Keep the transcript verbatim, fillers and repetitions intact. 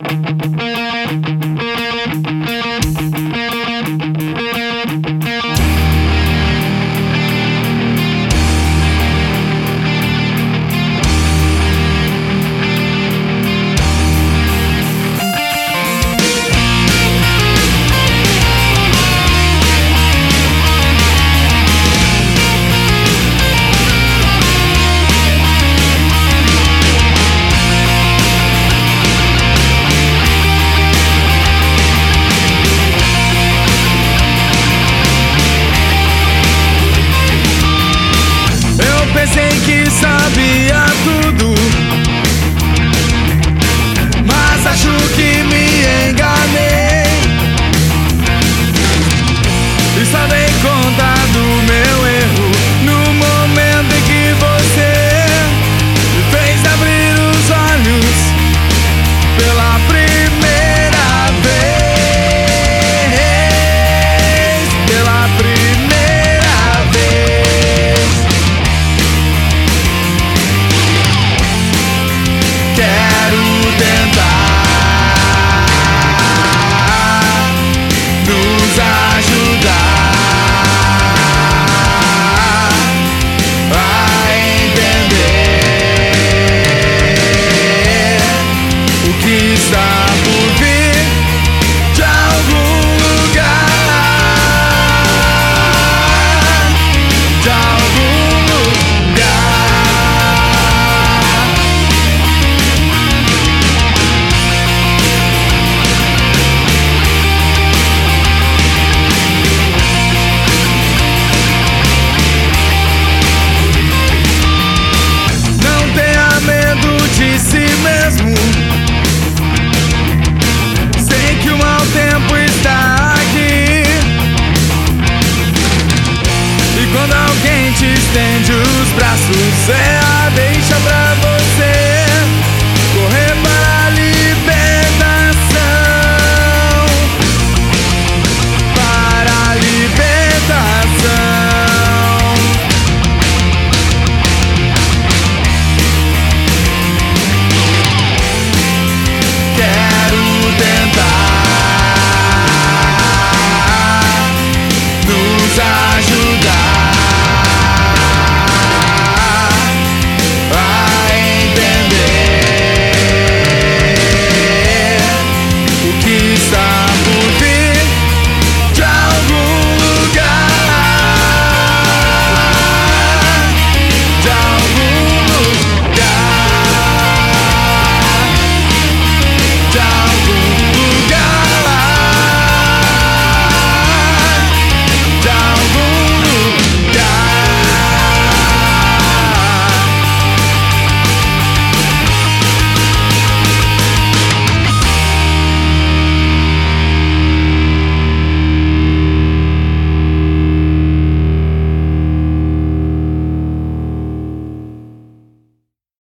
Pensei que sabia tudo, mas acho que me enganei. E só dei conta do meu erro no momento em que você me fez abrir os olhos pela primeira vez. Pela primeira vez. Quero tentar nos ajudar a entender o que está por vir.